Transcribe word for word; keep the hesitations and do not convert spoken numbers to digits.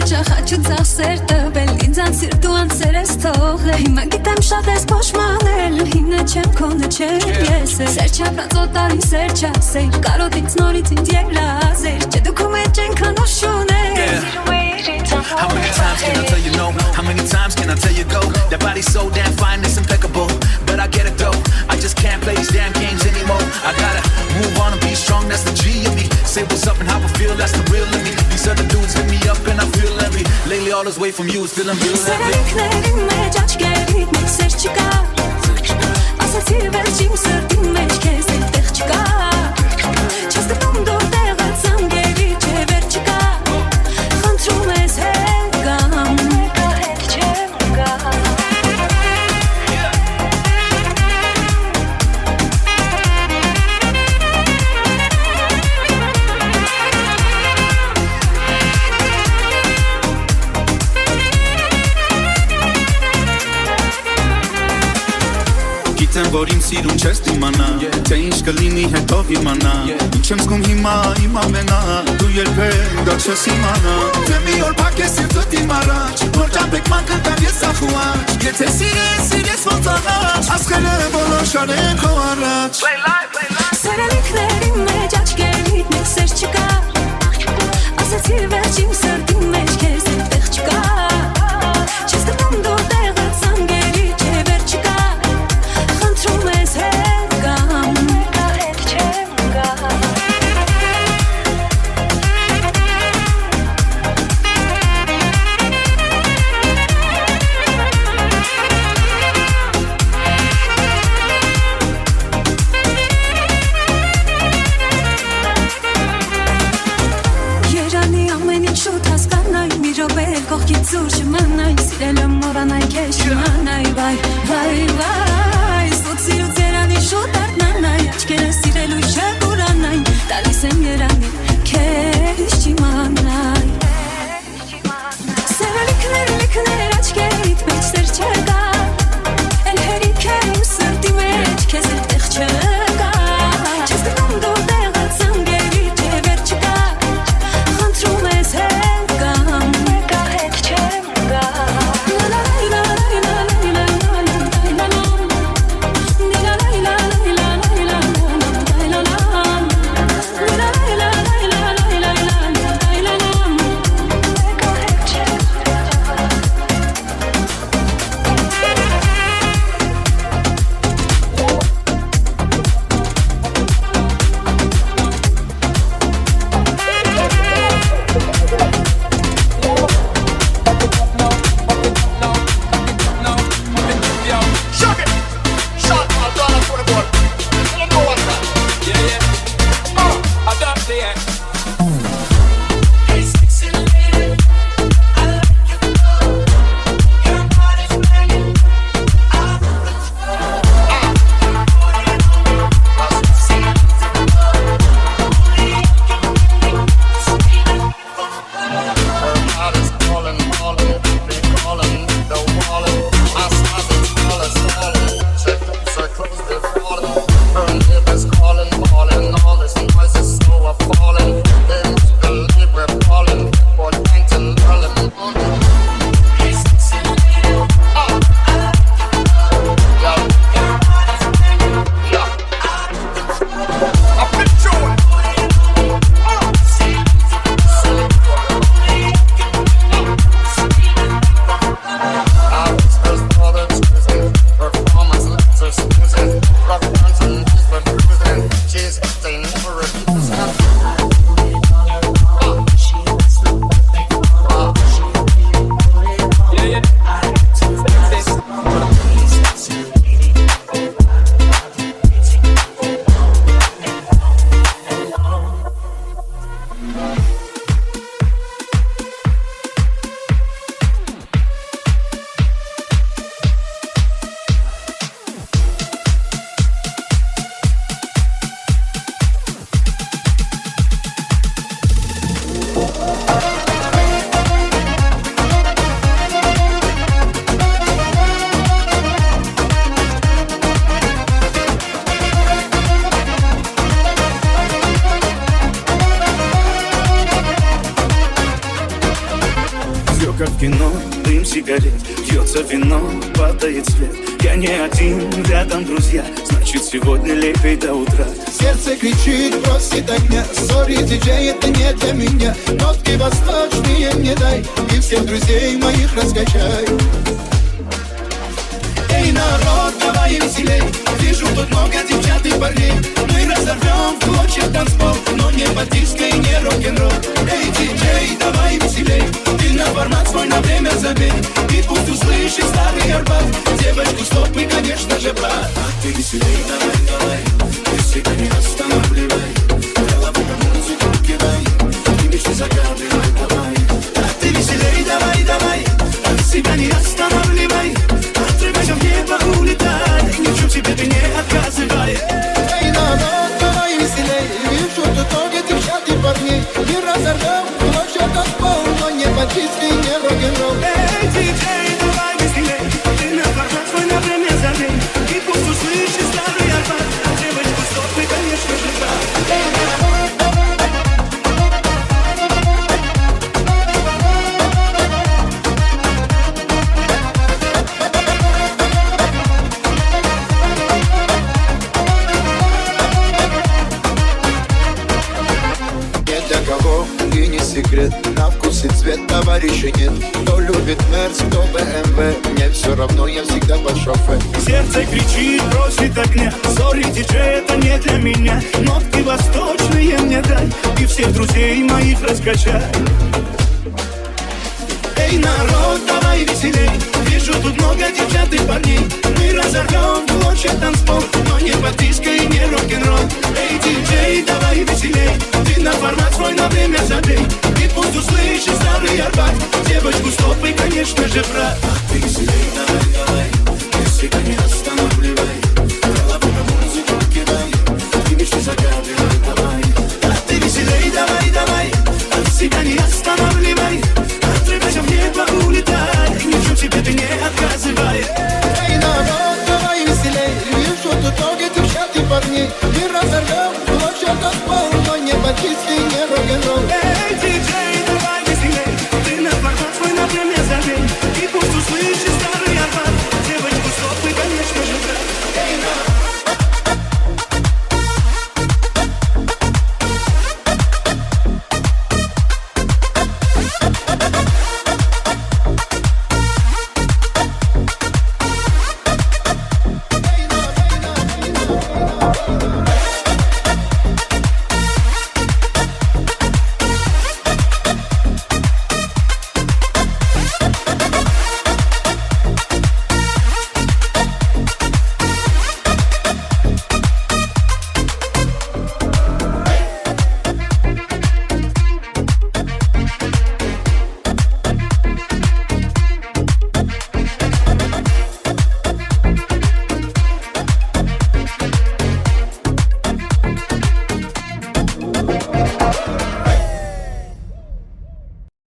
հաճախաչու ծախսեր տվել ինձան սիրտուան սերես թողել հիմա գիտեմ շատ ես փոշմանել հիմնը չեմ քոնը չեմ ես սեր չապրած օտարի սեր չասեր կարոտից նորից ինձ երազեր չէ դու քո մեջ ենքան ուշուներ How many times can I tell you no? How many times can I tell you go? That body's so damn fine, it's impeccable. But I get it though, I just can't play these damn games anymore. I gotta move on and be strong, that's the G of me. Say what's up and how I feel, that's the real of me. These other dudes hit me up and I feel heavy. Lately all this weight from you is feeling real heavy. Սերելիքներին մեջ աչքերիդ մեջ սեր չկա Ասացիր վերջին սրտին մեջ քեզ այդտեղ չկա Չես գտնում դու տեղը ծանգերի չէ վեր չկա Խնդրում ես հետ գամ Մեկա հետ չեմ գա Գիտեմ, որ իմ սիրուն չես դիմանա Թե ինչ կլինի հետո իմանա Ինչ եմ զգում հիմա իմ ամենա Դու երբեք դա չես իմանա Թե մի օր փակ ես սիրտդ իմ առաջ Որ ճամպեք ման կտամ ես ախուաչ Եթե սիրես, սիրես ոնց առաջ Ասխերը բոլոր շարեն քո առաջ Սերելիքների մեջ աչքերիդ մեջ սեր չկա Ասացիր վերջին սրտին մեջ քեզ այդտեղ չկա Չես գտնում դու տեղը ծանգերի չէ վեր չկա Խնդրում ես հետ գամ Մեկա հետ չեմ գա Երանի ամեն ինչ շուտ հասկանայ Մի րոպե կողքից զուր չմանայ Սիրել եմ մոռանայ քեզ չմանայ Վայ, վայ, վայ Սուտ սիրուց երանի շուտ արթնանայ Աչքերը սիրելու չկուրանայ Տալիս եմ երանի քեզ չիմանայ Սերելիքներ, լիքներ աչքերիդ մեջ սեր չկա Էլ հերիք է իմ սրտի մեջ քեզ այդտեղ չկա Չես գտնում դու տեղը ծանգերի չէ վեր չկա Խնդրում ես հետ գամ Մեկա հետ չեմ գա La la la la la la la la la la la la la la la la la в кино, дым сигарет, льется вино, падает свет. Я не один, рядом друзья, значит сегодня лепей до утра. Сердце кричит, просит огня. Сори, диджей, это не для меня. Нотки восточные мне дай, и всех друзей моих раскачай. Эй, народ, давай веселей. Вижу тут много девчат и парней. Мы разорвем в клочья танцпол, но не под диско и не рок-н-ролл. Эй, диджей, давай веселей. Ты на формат свой на время забей. И пусть услышит старый Арбат. Девочку стопы, конечно же, брат. А ты веселей, давай, давай. Ты себя не останавливай. Голову на музыку кидай. И мечты загадывай, давай. А ты веселей, давай, давай. От себя не останавливай. Отрывайся в небо, улетай. Ни в чем себе ты не отказывай. Эй, народ, давай веселей. Вижу тут много девчат и парней. И разорвем клочья танцпол, но не под диско и не рок-н-ролл. Эй, диджей, давай веселей. Ты на формат свой на время забей. И пусть услышит старый Арбат. Девочку стопы, конечно же, брат. Секрет, на вкус и цвет товарища нет. Кто любит Мерс, кто бэ эм вэ. Мне все равно, я всегда под шофе. Сердце кричит, просит огня. Сори, диджей, это не для меня. Нотки восточные мне дай, и всех друзей моих раскачай. Эй, народ, давай веселей. Вижу тут много девчат и парней. Мы разорвем в клочья танцпол, но не под диско и не рок-н-ролл. Эй, диджей, давай веселей. Ты на формат свой на время забей. И пусть услышит старый Арбат. Девочку стопы, конечно же, брат. А ты веселей, давай, давай. Ты себя не останавливай.